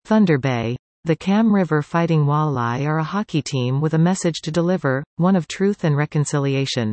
Thunder Bay. The Cam River Fighting Walleye are a hockey team with a message to deliver, one of truth and reconciliation.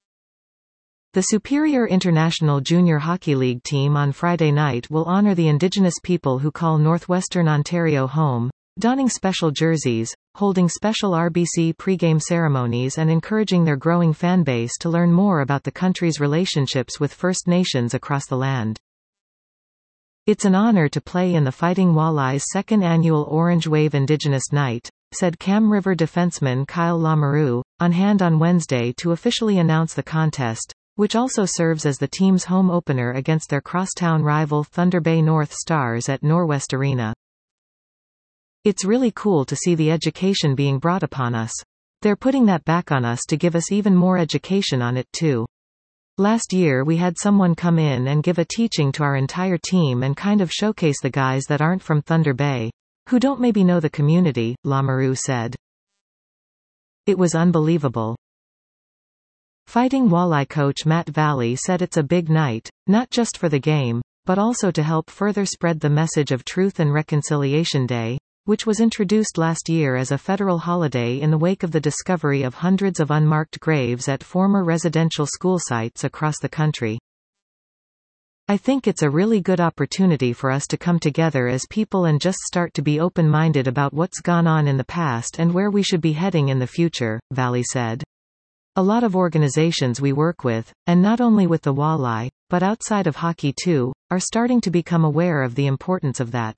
The Superior International Junior Hockey League team on Friday night will honor the Indigenous people who call Northwestern Ontario home, donning special jerseys, holding special RBC pre-game ceremonies and encouraging their growing fanbase to learn more about the country's relationships with First Nations across the land. "It's an honor to play in the Fighting Walleye's second annual Orange Wave Indigenous Night," said Cam River defenseman Kyle Lamoureux, on hand on Wednesday to officially announce the contest, which also serves as the team's home opener against their crosstown rival Thunder Bay North Stars at Norwest Arena. "It's really cool to see the education being brought upon us. They're putting that back on us to give us even more education on it too. Last year we had someone come in and give a teaching to our entire team and kind of showcase the guys that aren't from Thunder Bay, who don't maybe know the community," Lamoureux said. "It was unbelievable." Fighting Walleye coach Matt Valley said it's a big night, not just for the game, but also to help further spread the message of Truth and Reconciliation Day, which was introduced last year as a federal holiday in the wake of the discovery of hundreds of unmarked graves at former residential school sites across the country. "I think it's a really good opportunity for us to come together as people and just start to be open-minded about what's gone on in the past and where we should be heading in the future," Valley said. "A lot of organizations we work with, and not only with the Walleye, but outside of hockey too, are starting to become aware of the importance of that.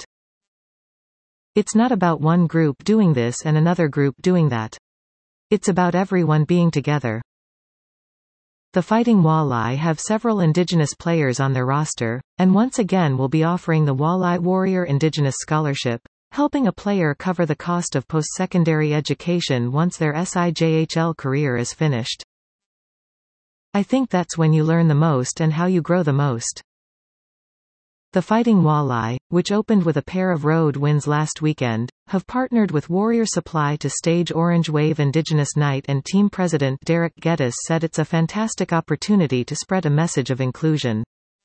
It's not about one group doing this and another group doing that. It's about everyone being together." The Fighting Walleye have several Indigenous players on their roster, and once again will be offering the Walleye Warrior Indigenous Scholarship, helping a player cover the cost of post-secondary education once their SIJHL career is finished. "I think that's when you learn the most and how you grow the most." The Fighting Walleye, which opened with a pair of road wins last weekend, have partnered with Warrior Supply to stage Orange Wave Indigenous Night, and team president Derek Geddes said it's a fantastic opportunity to spread a message of inclusion.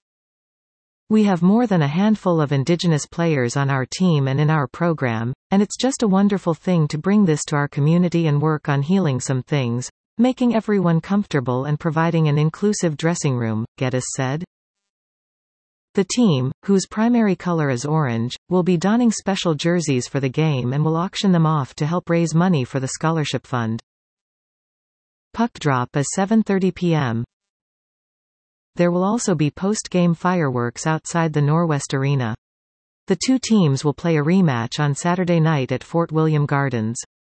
"We have more than a handful of Indigenous players on our team and in our program, and it's just a wonderful thing to bring this to our community and work on healing some things, making everyone comfortable and providing an inclusive dressing room," Geddes said. The team, whose primary color is orange, will be donning special jerseys for the game and will auction them off to help raise money for the scholarship fund. Puck drop is 7:30 p.m. There will also be post-game fireworks outside the Norwest Arena. The two teams will play a rematch on Saturday night at Fort William Gardens.